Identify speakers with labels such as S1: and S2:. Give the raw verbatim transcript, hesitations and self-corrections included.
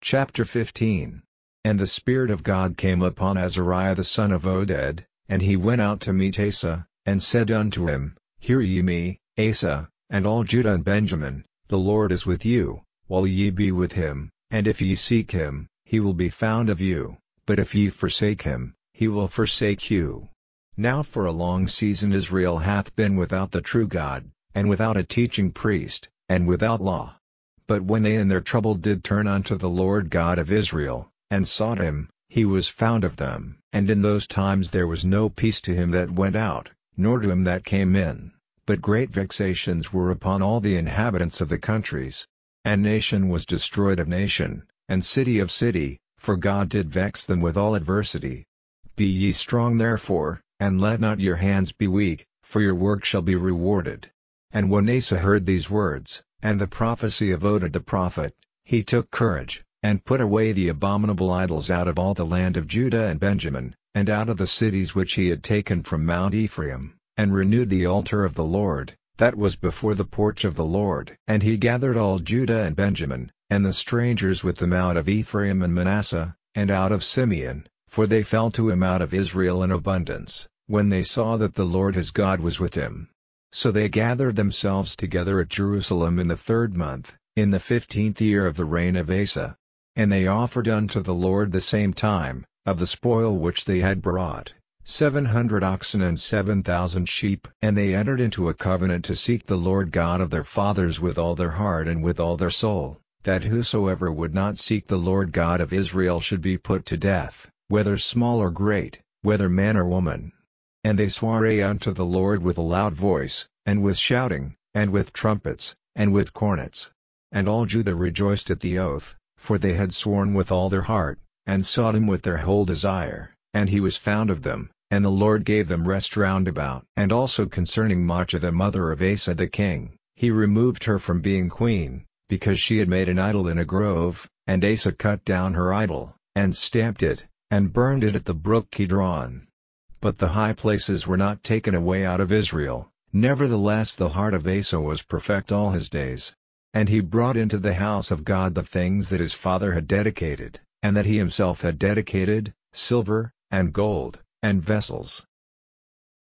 S1: Chapter fifteen. And the Spirit of God came upon Azariah the son of Oded, and he went out to meet Asa, and said unto him, Hear ye me, Asa, and all Judah and Benjamin, the Lord is with you, while ye be with him, and if ye seek him, he will be found of you, but if ye forsake him, he will forsake you. Now for a long season Israel hath been without the true God, and without a teaching priest, and without law. But when they in their trouble did turn unto the Lord God of Israel, and sought him, he was found of them. And in those times there was no peace to him that went out, nor to him that came in, but great vexations were upon all the inhabitants of the countries. And nation was destroyed of nation, and city of city, for God did vex them with all adversity. Be ye strong therefore, and let not your hands be weak, for your work shall be rewarded. And when Asa heard these words, and the prophecy of Oded the prophet, he took courage, and put away the abominable idols out of all the land of Judah and Benjamin, and out of the cities which he had taken from Mount Ephraim, and renewed the altar of the Lord, that was before the porch of the Lord. And he gathered all Judah and Benjamin, and the strangers with them out of Ephraim and Manasseh, and out of Simeon, for they fell to him out of Israel in abundance, when they saw that the Lord his God was with him. So they gathered themselves together at Jerusalem in the third month, in the fifteenth year of the reign of Asa. And they offered unto the Lord the same time, of the spoil which they had brought, seven hundred oxen and seven thousand sheep. And they entered into a covenant to seek the Lord God of their fathers with all their heart and with all their soul, that whosoever would not seek the Lord God of Israel should be put to death, whether small or great, whether man or woman. And they sware unto the Lord with a loud voice, and with shouting, and with trumpets, and with cornets. And all Judah rejoiced at the oath, for they had sworn with all their heart, and sought him with their whole desire, and he was found of them, and the Lord gave them rest round about. And also concerning Maachah the mother of Asa the king, he removed her from being queen, because she had made an idol in a grove, and Asa cut down her idol, and stamped it, and burned it at the brook Kidron. But the high places were not taken away out of Israel, nevertheless the heart of Asa was perfect all his days. And he brought into the house of God the things that his father had dedicated, and that he himself had dedicated, silver, and gold, and vessels,